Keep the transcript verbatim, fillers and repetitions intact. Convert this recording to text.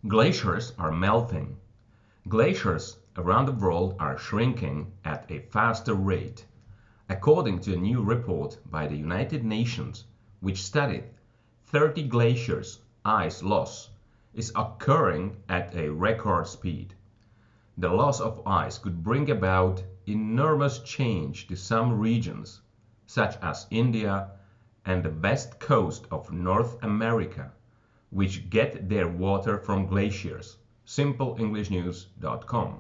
Glaciers are melting. Glaciers around the world are shrinking at a faster rate, according to a new report by the United Nations, which studied thirty glaciers. Ice loss is occurring at a record speed. The loss of ice could bring about enormous change to some regions, such as India and the west coast of North America, which get their water from glaciers. simple english news dot com